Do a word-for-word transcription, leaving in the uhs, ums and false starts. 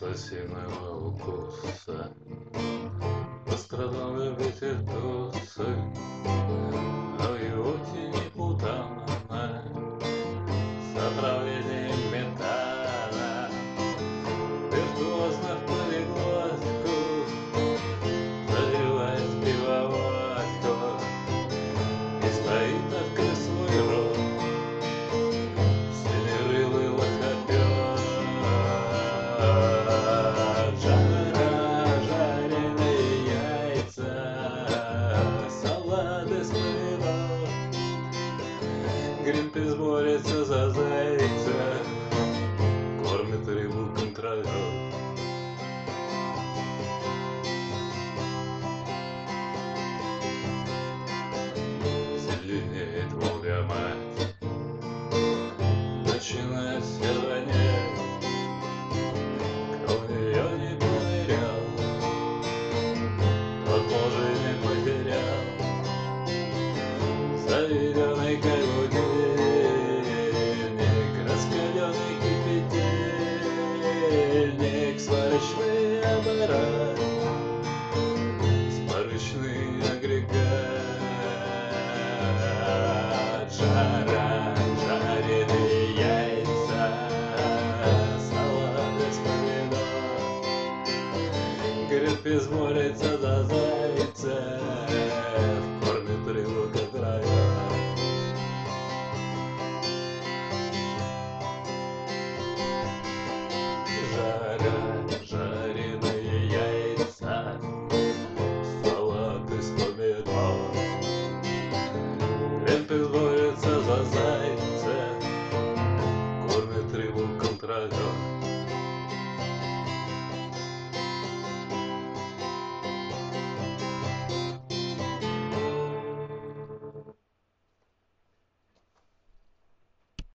осиного укуса пострадал аппетитусы, но и осень путана с отравлением метана, виртуозно в полиглотку заливает пивоводку и стоит, открыв свой рот, семирылый лохопёд. Жара, жареные яйца, салат из помидор, Гринпис борется за зайца, кормит рыбу контролер. Зеленеет Волга-мать, начинает серванеть, кто в нее не понырял, тот мужа не потерял. Заведенный как будильник, раскаленный кипятильник, сварочный аппарат, сварочный агрегат. Жара, жареные яйца, салат из помидор, Гринпис борется за зайцев, кормит рыбу контролер. Жара, жареные яйца, салат из помидор, Гринпис борется за зайцев, кормит рыбу контролер.